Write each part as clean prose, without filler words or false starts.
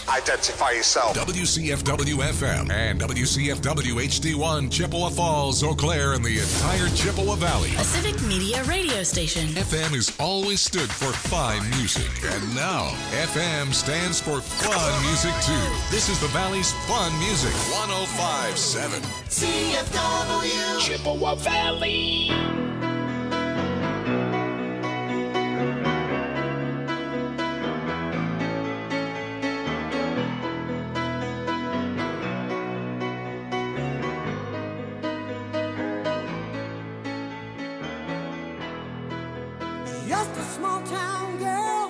Identify yourself. WCFW-FM and WCFW-HD1, Chippewa Falls, Eau Claire, and the entire Chippewa Valley. A civic media radio station. FM has always stood for fine music, and now FM stands for fun music too. This is the Valley's fun music. 105.7 CFW Chippewa Valley. Just a small town girl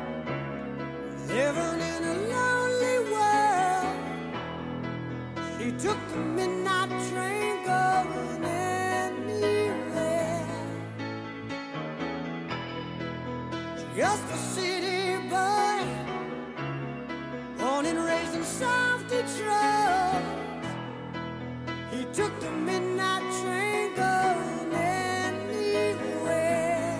living in a lonely world. She took the midnight train going anywhere. Just a city boy, born and raised in South Detroit. He took the midnight train going anywhere.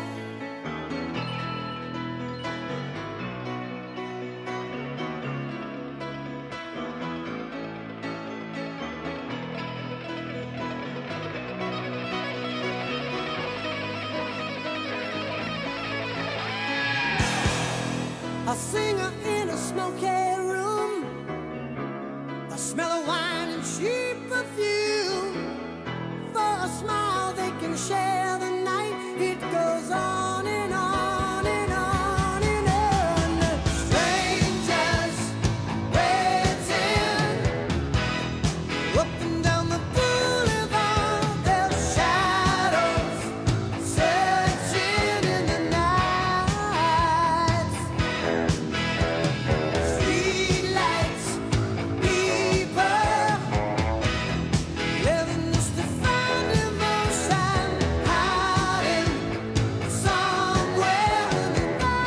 A singer in a smoky room, a smell of wine and cheap perfume. For a smile they can share the night. It goes on and on and on and on. Strangers waiting up and down the boulevard. Their shadows searching in the night. Streetlights, people living just to find emotion, hiding somewhere in the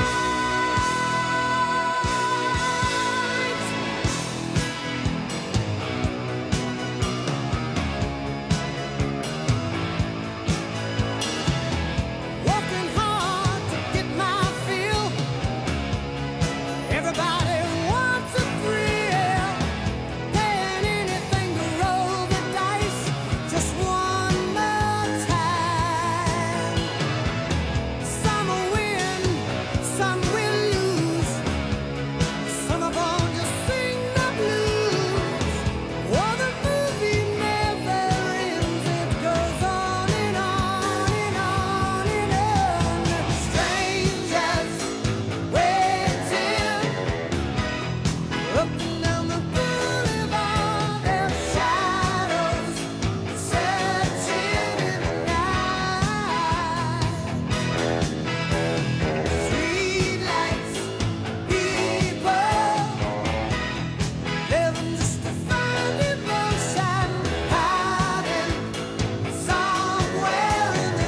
night. Working hard to get my fill. Everybody wants a thrill, paying anything to roll the dice just one more time. Some will win, some will lose. Some are born to sing the blues. Oh, the movie never ends. It goes on and on and on and on. Strangers waiting up and down the boulevard. Their shadows searching in the night. Streetlights, people living just to find emotion, hiding somewhere in the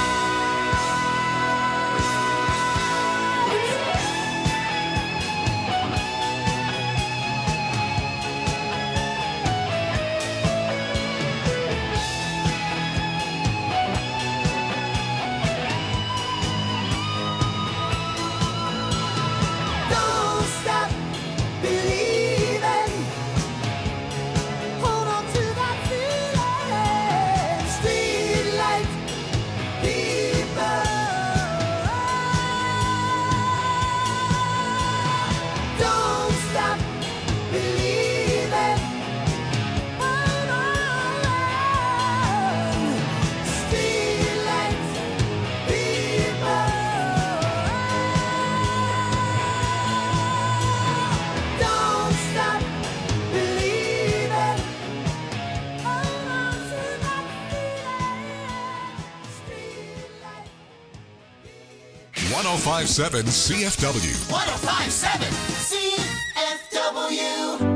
Don't stop believing. Hold on to that feeling. Streetlight people. Don't stop believing. Hold on. Streetlight people. Don't stop believing. Hold on to that feeling. 105.7 CFW. 1057 CFW.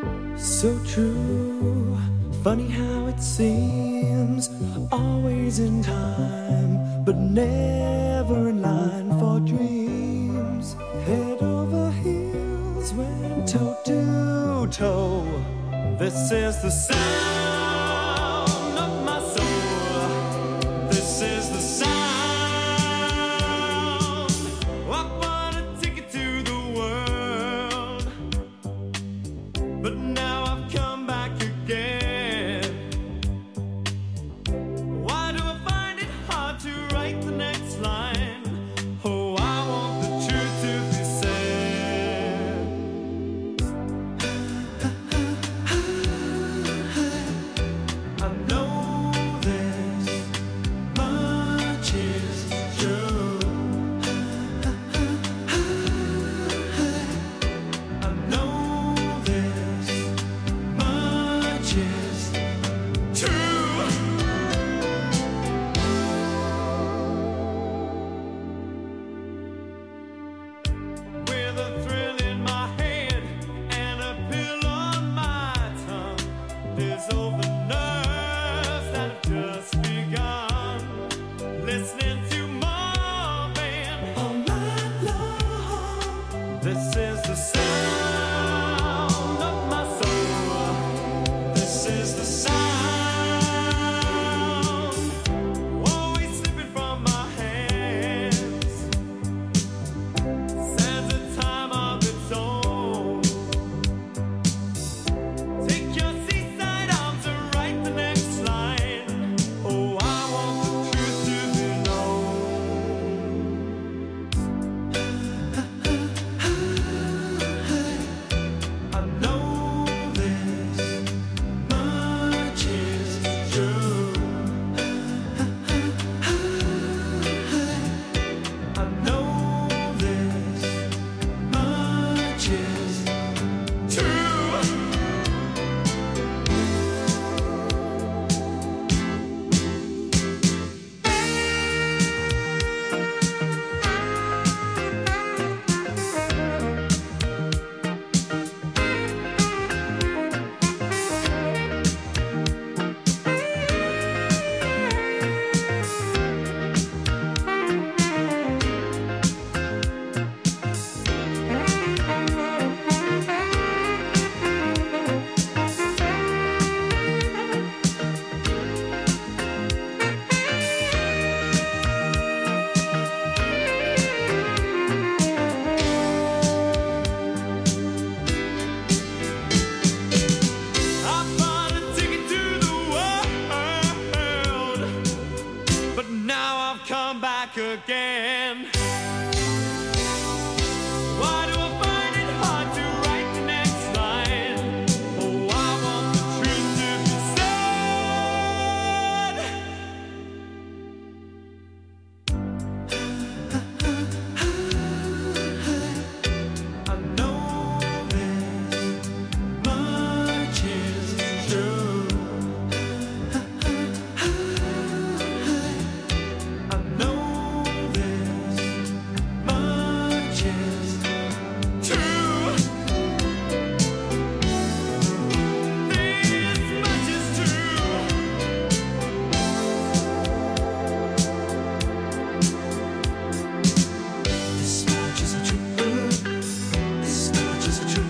So true, funny how it seems, always in time, but never in line for dreams. Head over heels, went toe to toe. This is the sound of my soul. This is the sound. I want a ticket to the world, but now I've come back again. Why do I find it hard to write the next line? Oh, I want the truth to be said. I know this much is true. I know this much is true. With a thrill in my head and a pill on my tongue, there's all the nerves that have just begun. Listening to Marvin all night long. This is the sound of my soul. This is the sound, always slipping from my hands. Stands a time of its own. Take your seaside arms and write the next line. Oh, I want the truth to be known. I know this much is true. I know this much is true. I bought a ticket to the world, but now I've come back again. Why do I find it hard to write the next line? Oh, I want the truth to be said. I know this much is true. I know this much is true. This much is true. This much is true. This much is true.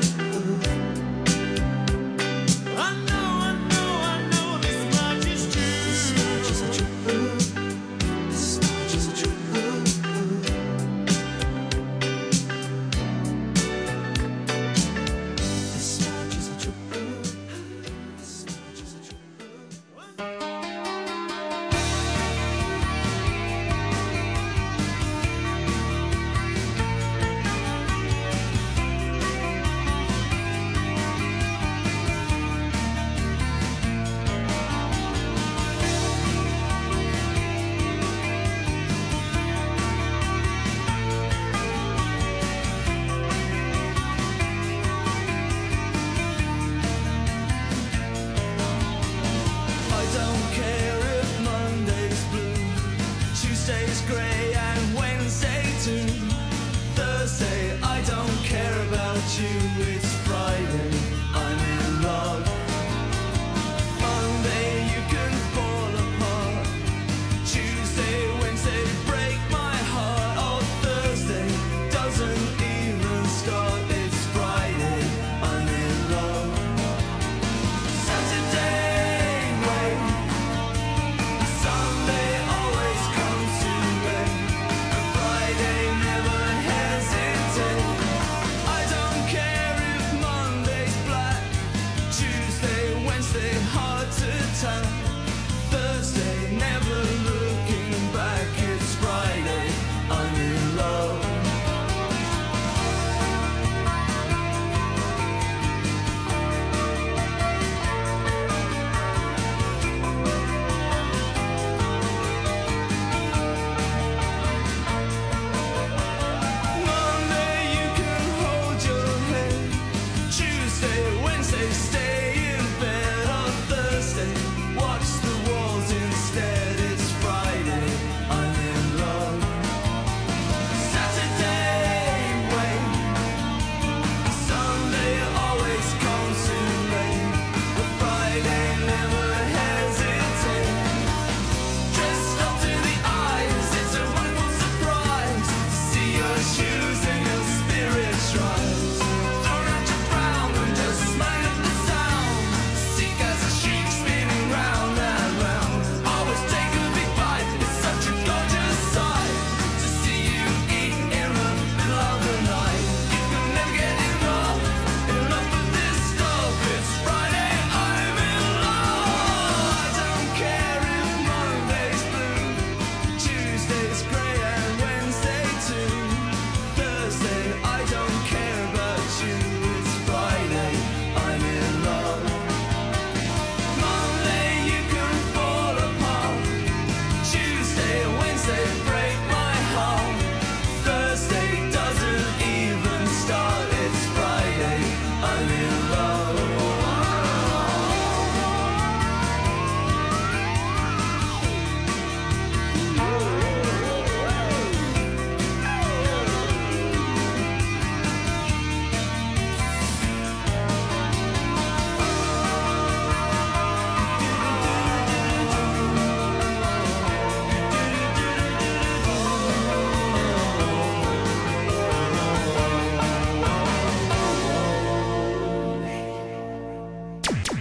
I know this much is true. This much is true. This much is true. This much is true. This much is true. I don't care if Monday's blue, Tuesday's grey and Wednesday too. Thursday, I don't care about you, it's Friday. I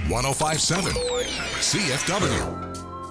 1057 CFW.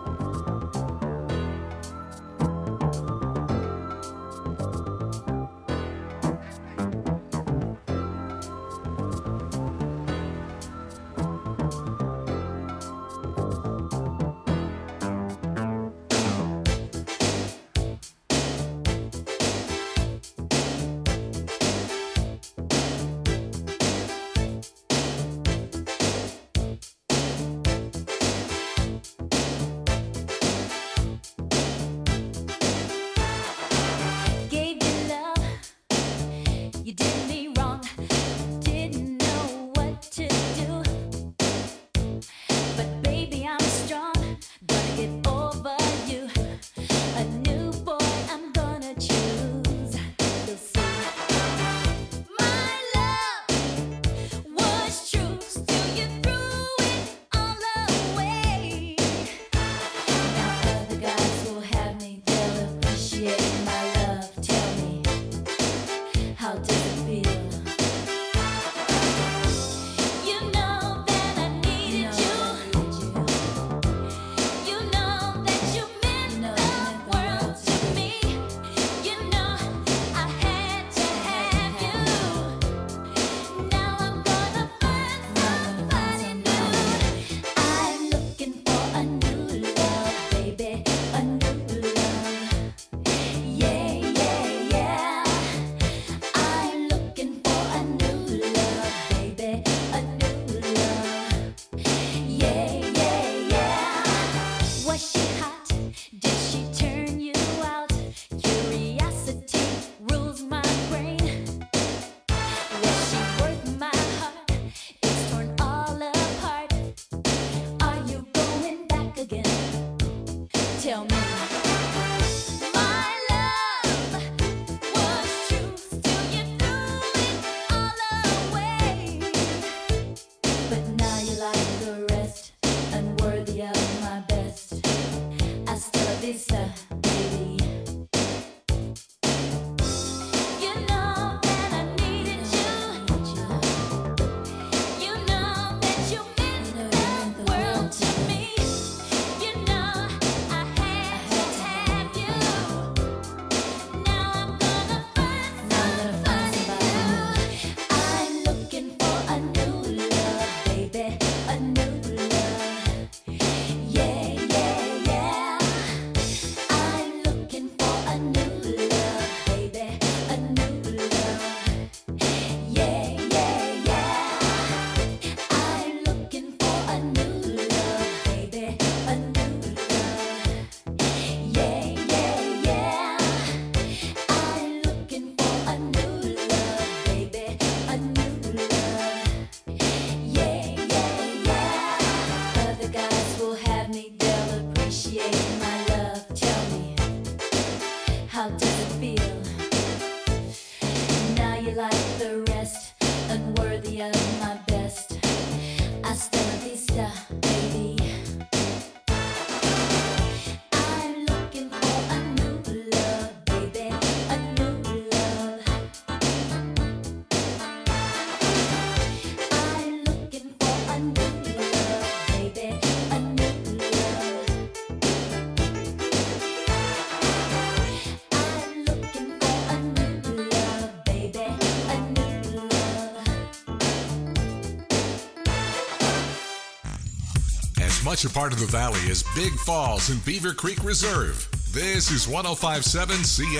Much a part of the valley is Big Falls and Beaver Creek Reserve. This is 1057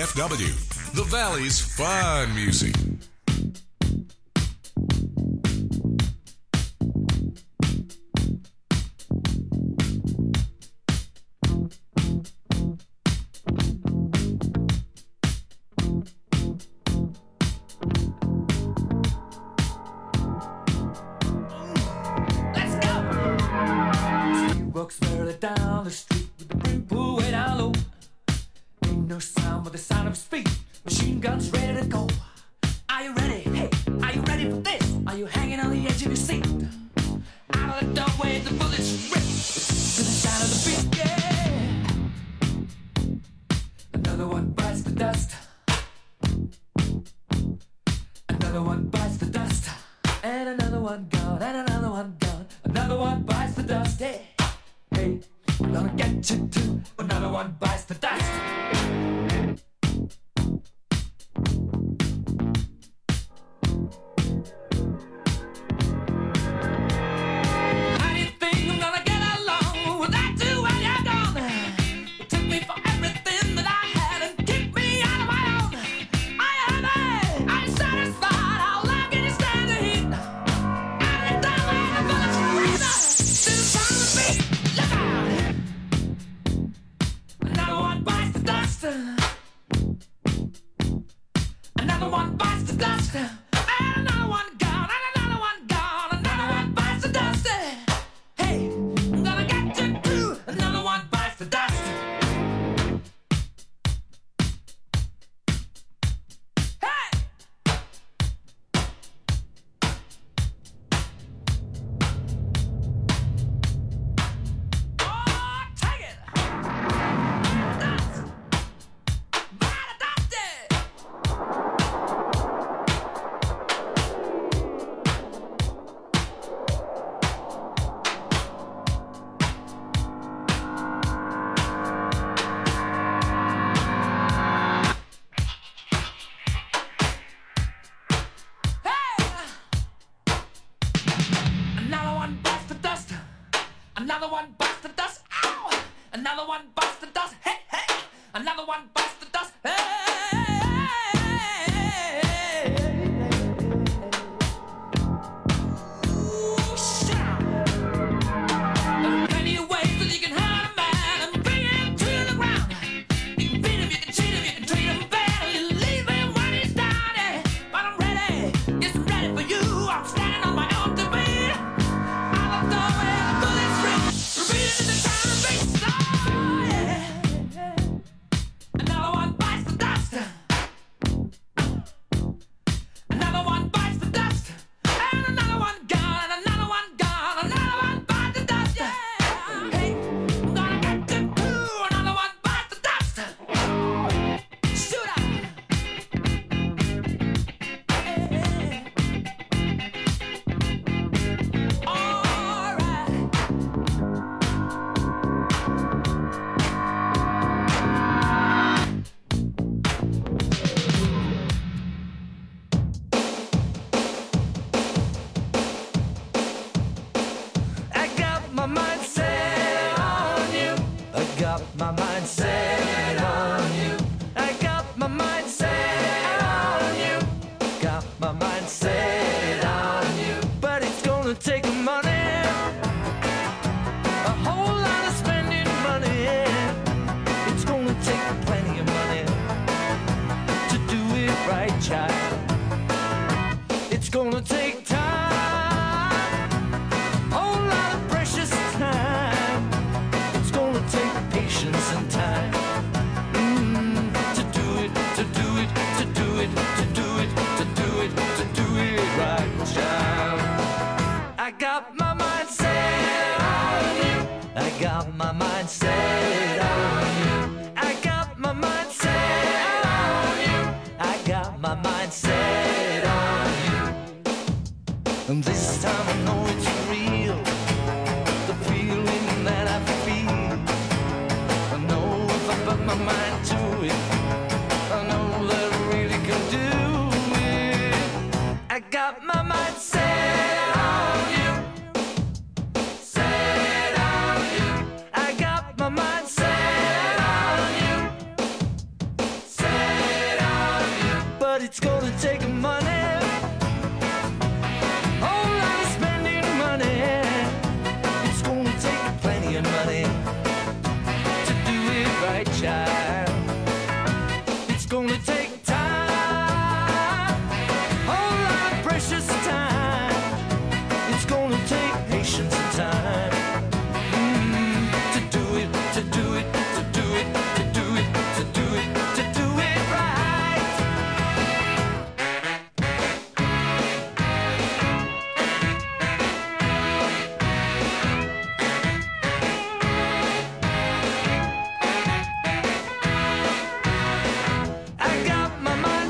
CFW, the valley's fun music. Another one bites the dust, and another one gone, and another one gone. another one bites the dust. Hey, hey, I'm gonna get you too. Another one bites the dust. How do you think I'm gonna get along without you when you're gone? You took me for everything that I had and kicked me out of my own. Are you happy? Are you satisfied? How long can you stand the heat? Are you done with the bullets breathe? Still trying to beat. Look out! Another one bites the dust. Another one bites the dust. And another one gone. And another one gone. Another one bites the dust. Hey, I'm gonna get you too. Another one bites the dust. Hey! Oh, take it! Dust! By the dusty! Hey! Another one bites the dust. Another one bites the dust. Ow! Another one bites the dust. Hey, hey! Another one bites the dust. Hey! Ooh, shout! There are plenty of ways that you can hurt a man and bring him to the ground. You can beat him, you can cheat him, you can treat him bad, or you leave him when he's down. Yeah. But I'm ready, yes, I'm ready for you. I'm standing on my own to beat. Out the door where the bullets ring, repeating the sound of beats. Oh, yeah. Another one bites the dust. Another one bites the dust. And another one gone. And another one gone. Another one bites the dust. Yeah. Hey, I'm gonna get you too. Another one bites the dust. Shoot out. Hey. All right. I got my mind set on you. I got my mind set on you. I got my mind set on you. Got my mind set on you. But it's gonna take money, a whole lot of spending money. It's gonna take plenty of money to do it right, child. It's gonna take time, whole lot of precious time. It's gonna take patience and time to do it, to do it, to do it, to do it, to do it, to do it right, child. I got my mind set on you. I got my mind set on you. I got my mind set on you. I got my mind set on you. And this time I know it's real. The feeling that I feel. I know if I put my mind to it, I know that I really can do it. I got my mind set on you. Set on you. I got my mind set on you. Set on you. But it's gonna take money, whole lot of spending money. It's gonna take plenty of money to do it right, child. It's gonna take time, whole lot of precious time. It's gonna take patience and time to do it, to do it, to do it, to do it, to do it, to do it right.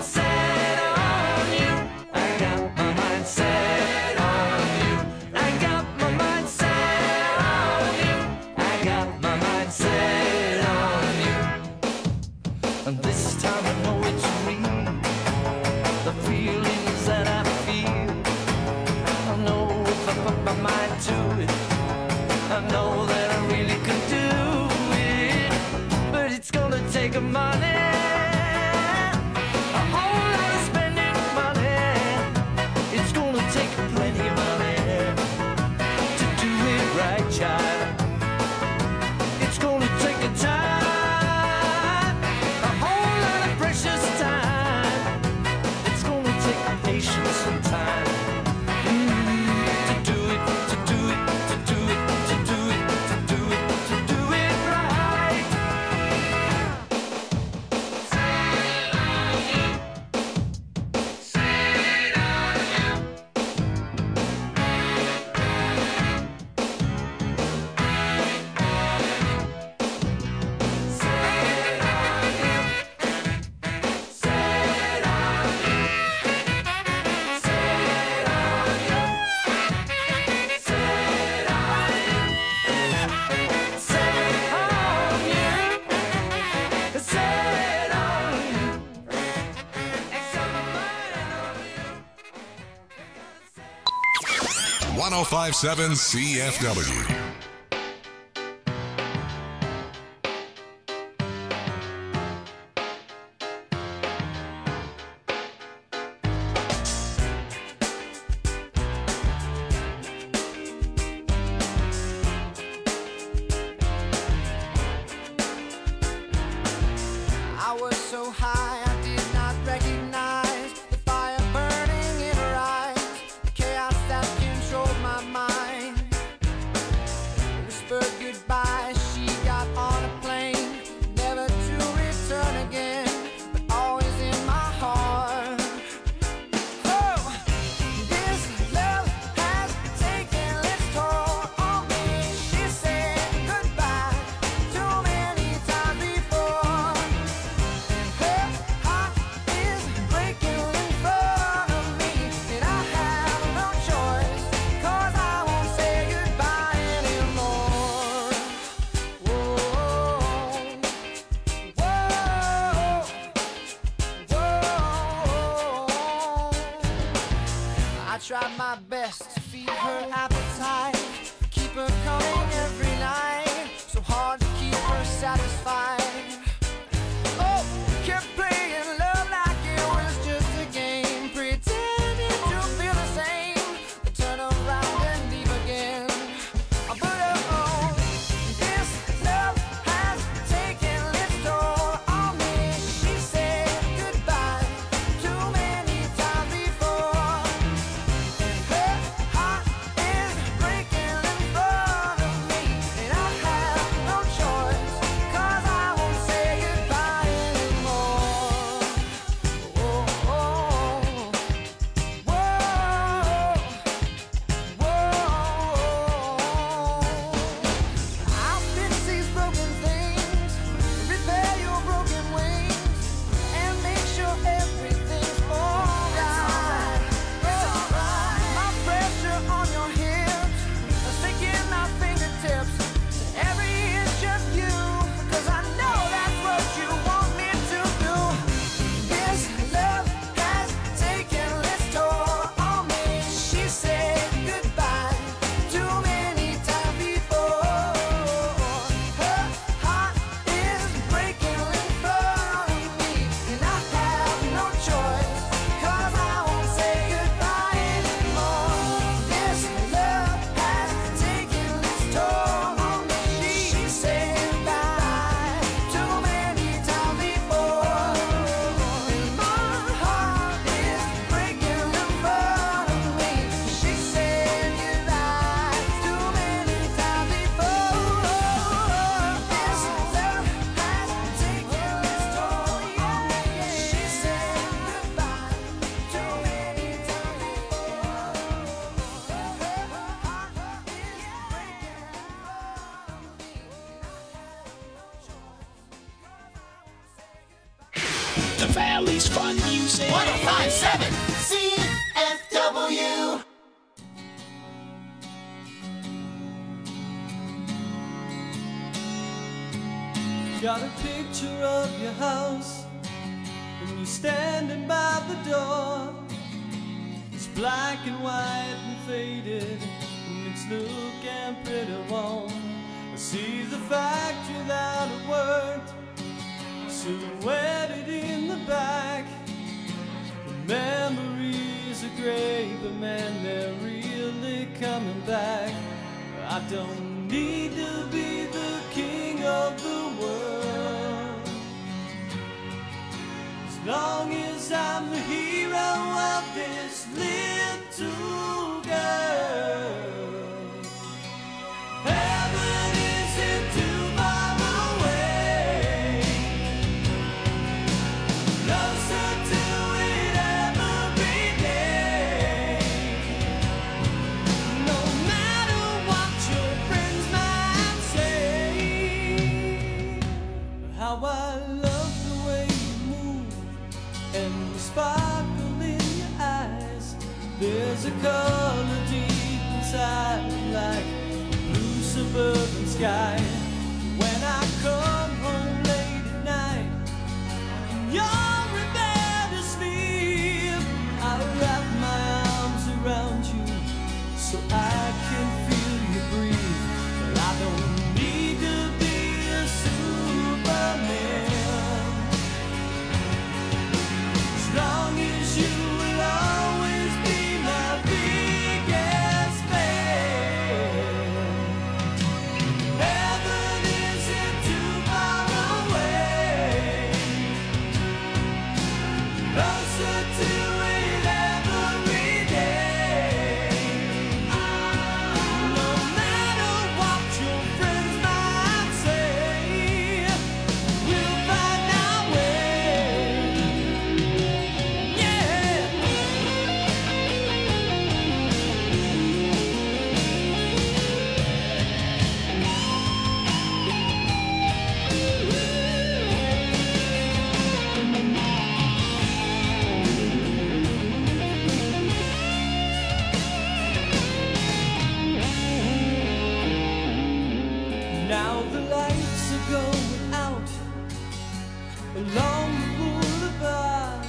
I got my mind to it. I know that I really could do it, but it's gonna take a money, a whole lot of spending money. It's gonna take plenty of money to do it right, child. It's gonna take a time, a whole lot of precious time. It's gonna take patience and time. .105.7 CFW. I was so high I did not recognize the fire burning in her eyes, the chaos that controlled my mind. Whispered goodbye, she got on a plane, never to return again, but always in my heart. Oh, this love has taken its toll on me. She said goodbye too many times before. Her heart is breaking in front of me, and I have no choice, 'cause I won't say goodbye anymore. Whoa, whoa, whoa. I tried my best to feed her appetite, keep her coming every night, so hard to keep her satisfied. Oh, kept playing love like it was just a game, pretending to feel the same, then turn around and leave again. But oh, this love has taken its toll on me. She said goodbye too many times before. Her heart is breaking in front of me, and I have no choice, 'cause I won't say goodbye anymore. Whoa, whoa, whoa. I'll fix these broken things, repair your broken wings, and make sure everything's alright. My pressure on your hips, sticking my fingertips to every inch of you, 'cause I know that's what you want me to do. This love has taken its toll on me. She said goodbye too many times before. Her heart is breaking in front of me, and I have no choice, 'cause I won't say goodbye anymore. This love has taken its toll on me. She said goodbye too many times before, and my heart is breaking in front of me. She said goodbye too many times before. This love has taken its toll on me. She said goodbye too many times before. Her heart is breaking in front of me. The Valley's fun music. 1057 CFW. Got a picture of your house, and you're standing by the door. It's black and white and faded, and grave, but man, they're really coming back. I don't need to be the king of the world, as long as I'm the hero of this little girl. Heaven isn't too far away, closer to it every day. No matter what your friends might say, how I love the way you move and the sparkle in your eyes. There's a color deep inside, like blue suburban sky. When I come home late at night and you're in bed asleep, I wrap my arms around you so I can feel you breathe. But I don't need to be a Superman, as long as you will always be my biggest fan. Heaven isn't too far away, closer to it every day. No matter what your friends might say, we'll find our way. Yeah. Now the lights are going out along the boulevard.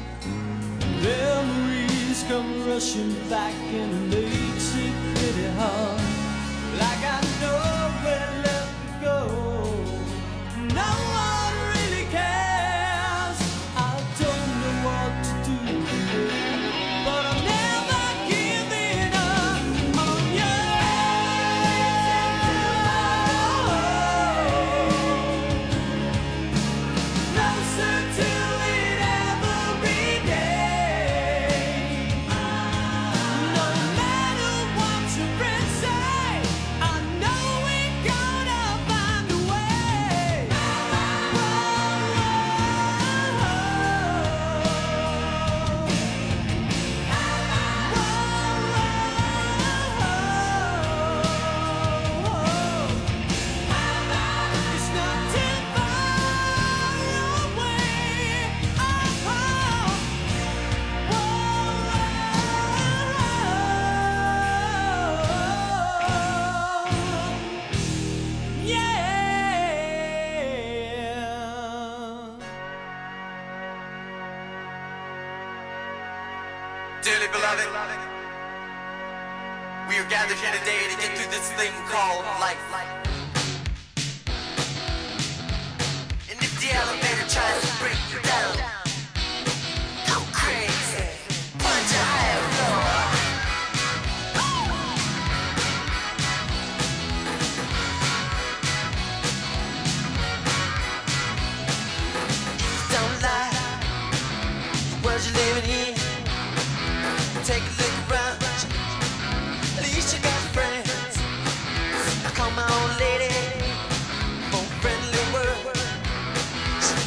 Memories come rushing back and it makes it pretty hard. Like I nowhere left to go, no one really cares. I don't know what to do, but I'm never giving up on you. Closer to it every day. No matter what your friends say, I know we're gonna find a way. It's not too far away. Yeah. Dearly beloved, we are gathered here today to get through this thing called life. And if the elevator tries to break you down, go crazy, punch a higher floor. Don't lie, the world you're living in. Take a look around, at least you got friends. I call my old lady for a friendly word. She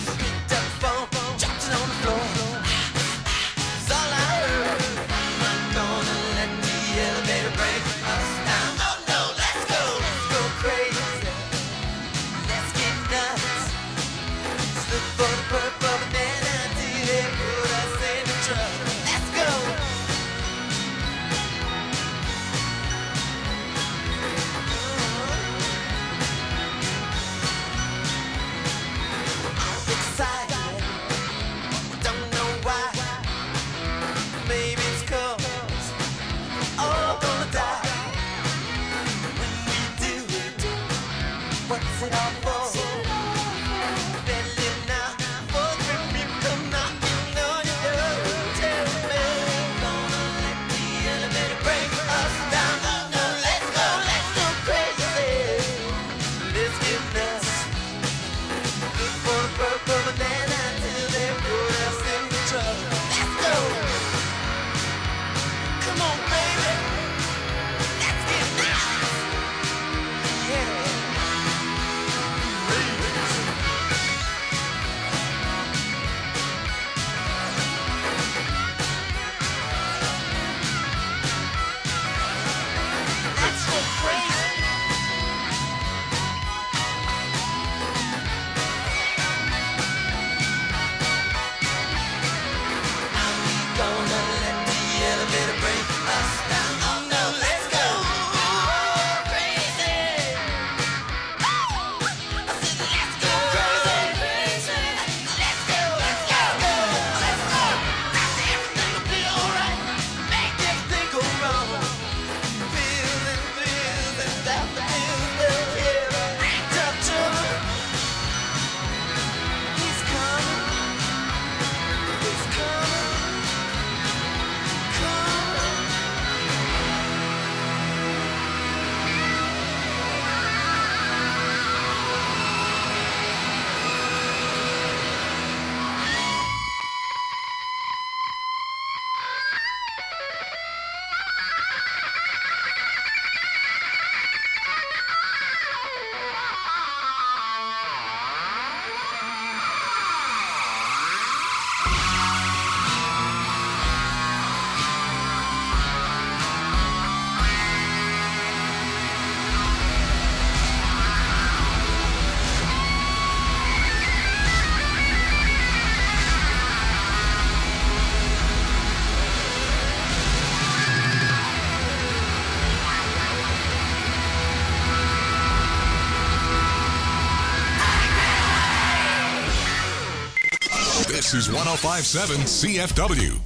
This is 105.7 CFW.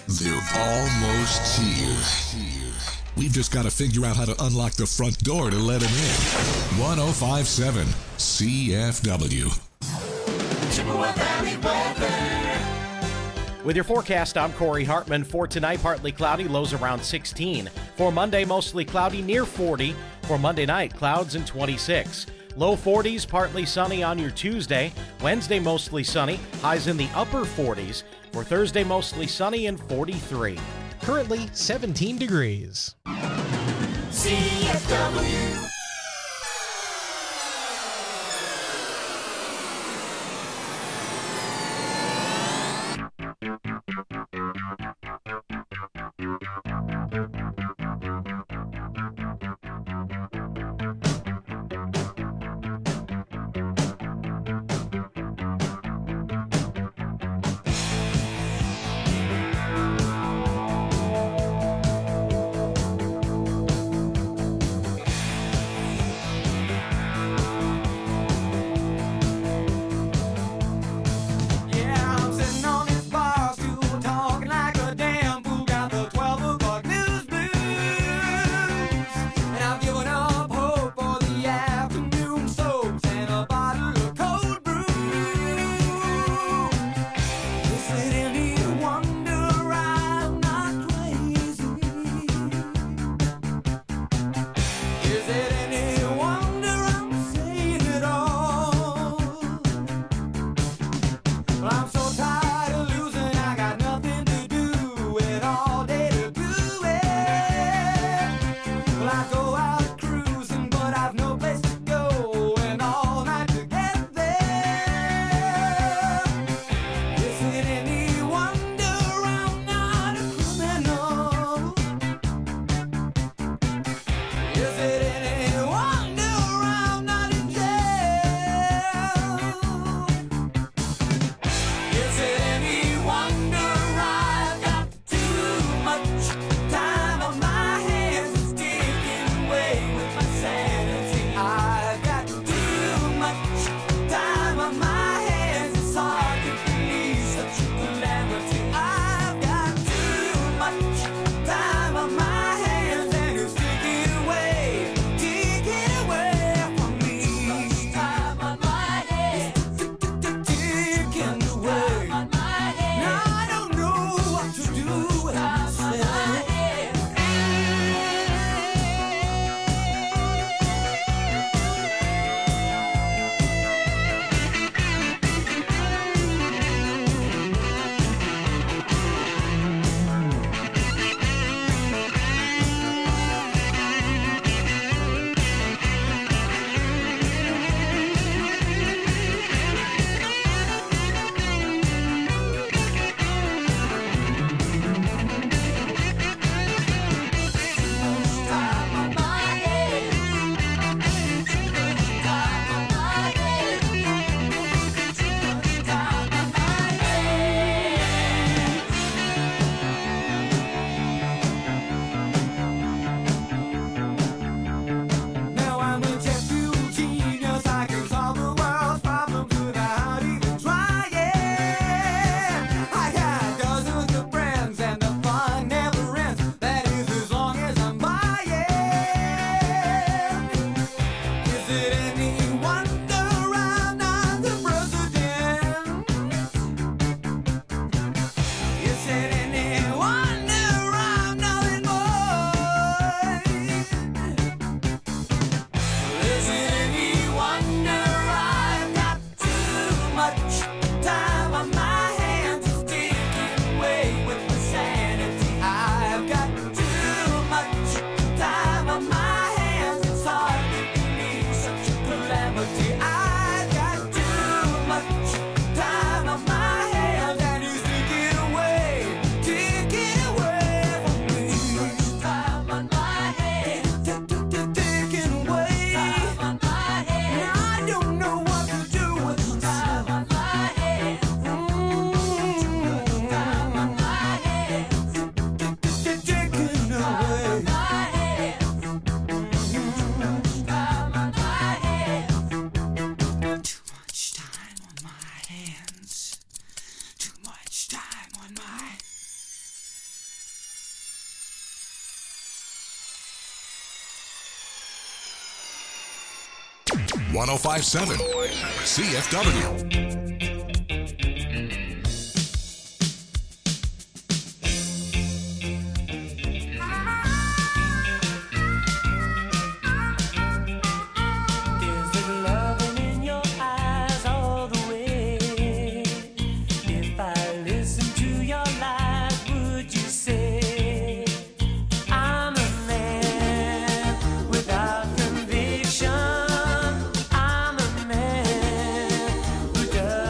They're almost here. We've just got to figure out how to unlock the front door to let them in. 1057 CFW. Chippewa Valley weather. With your forecast, I'm Corey Hartman. For tonight, partly cloudy, lows around 16. For Monday, mostly cloudy, near 40. For Monday night, clouds and 26. Low 40s, partly sunny on your Tuesday. Wednesday, mostly sunny, highs in the upper 40s. For Thursday, mostly sunny and 43. Currently 17 degrees. CFW. 1057 CFW. Without conviction, I'm a man who does.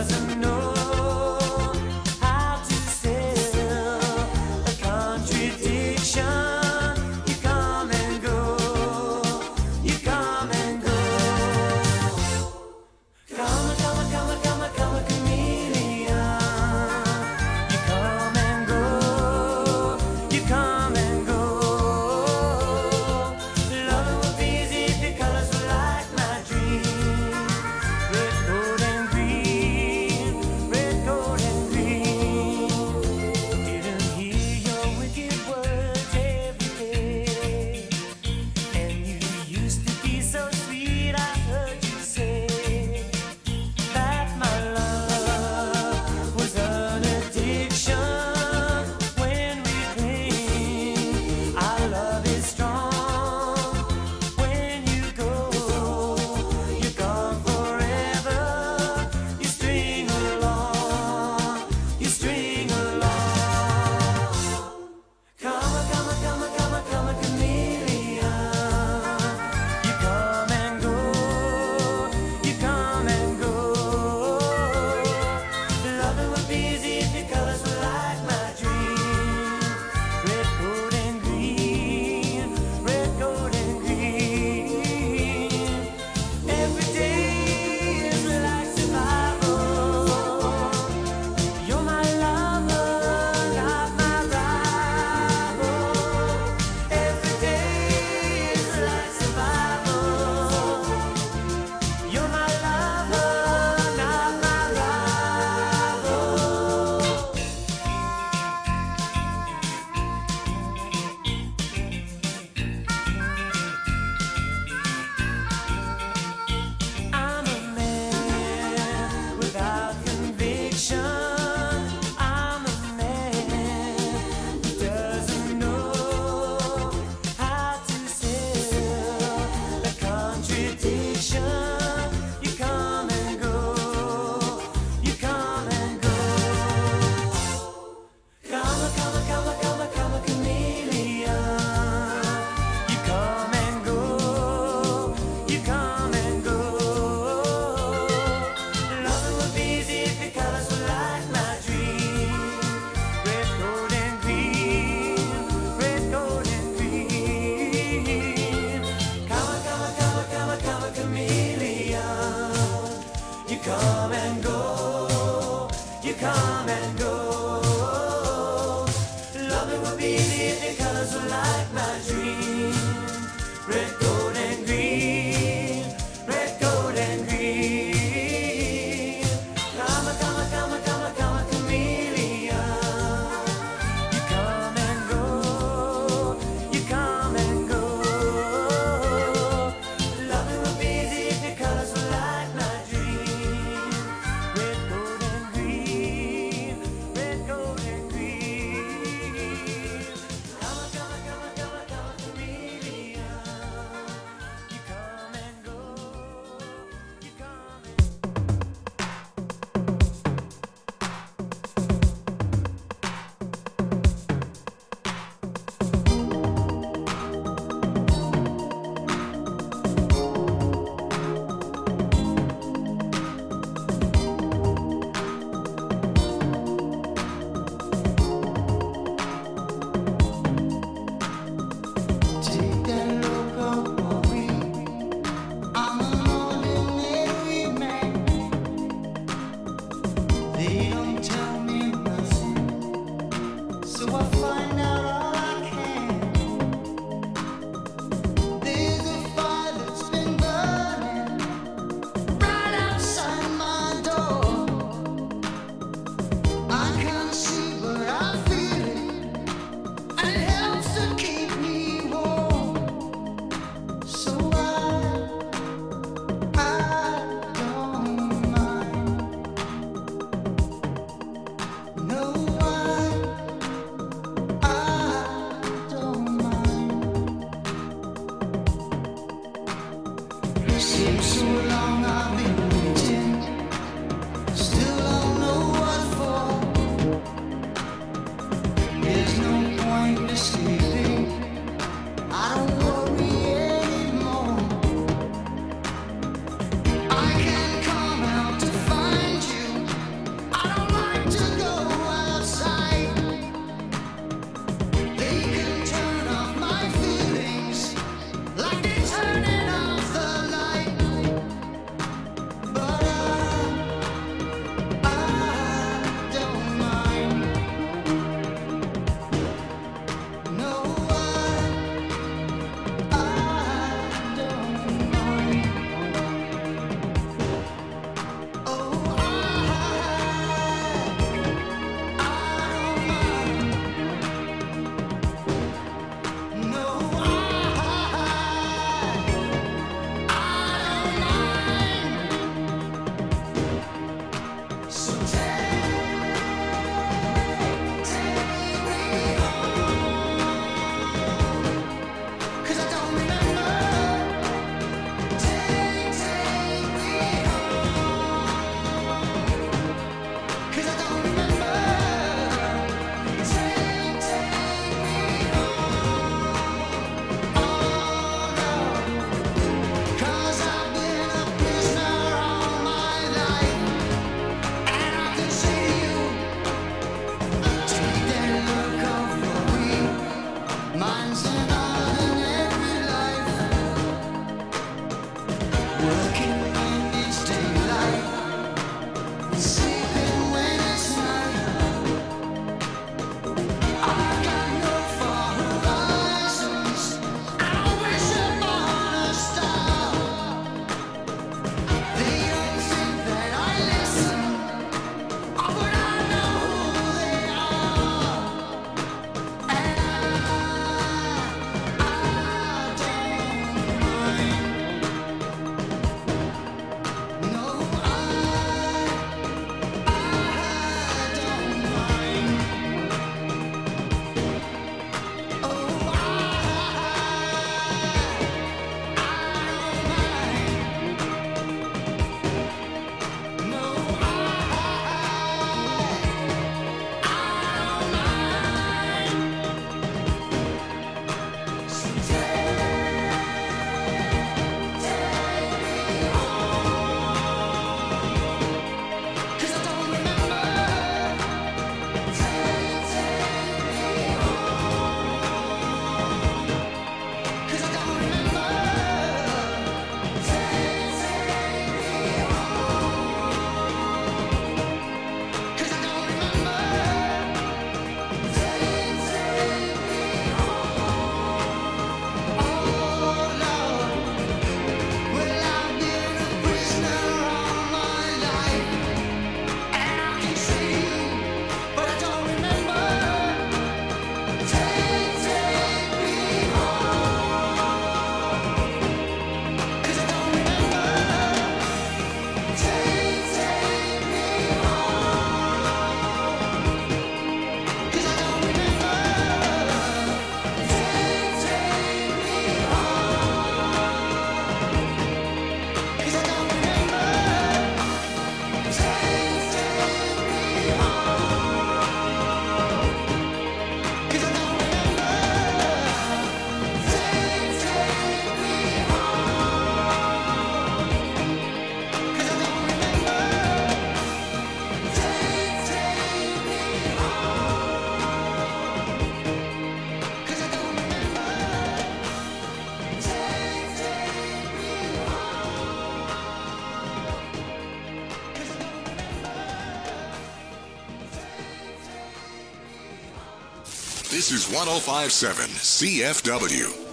This is 105.7 CFW.